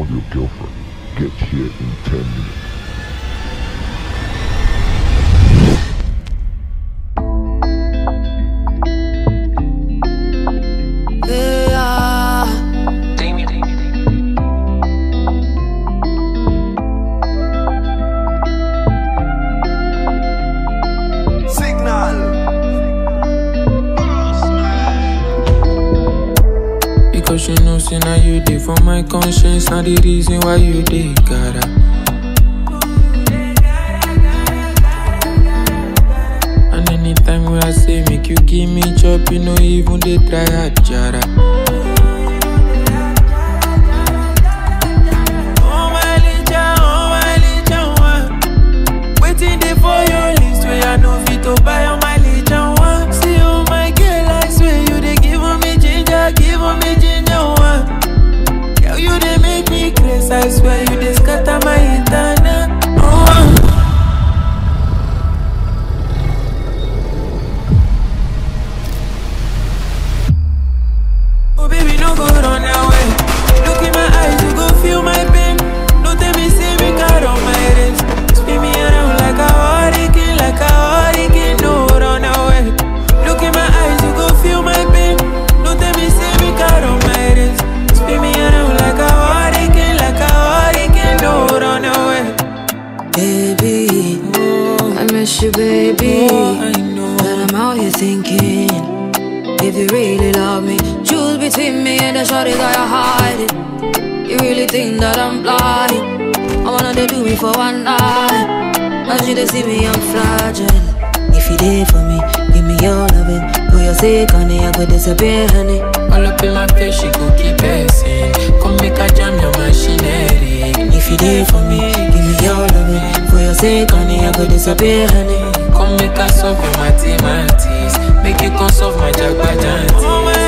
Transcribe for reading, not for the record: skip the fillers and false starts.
call your girlfriend. Get here in 10 minutes. Cause you know, say now you dey for my conscience. Now the reason why you dey gotta. And anytime when I say make you give me chop, you know even they try a jara. Oh my licha, waiting there for your list where I know fit to buy on my licha one. See oh my girl, I swear you they give me ginger, give me ginger. You dey make me crazy, I swear you dey scatter my internet. Oh baby, no go run away. Look in my eyes, you go feel my pain. Don't tell me say me got on my wrist. Spin me around like a hurricane, no run away. Look in my eyes, you go feel my pain. Don't tell me say me got on my wrist. Spin me around like a hurricane, no run away. Baby, I miss you, baby. I know. But I'm out here thinking, if you really love me, choose between me and the shorty that you're hiding. You really think that I'm blind? I wanna do me for one night. As you see me, I'm fragile. If you there for me, give me your loving. For your sake, honey, I could disappear, honey. All up in my face, she go keep passing. Come make a jam your machinery. If you there for me, give me your loving. For your sake, honey, I could disappear, honey. Come make a solve your mathematics. Make you come solve my jagbajanti.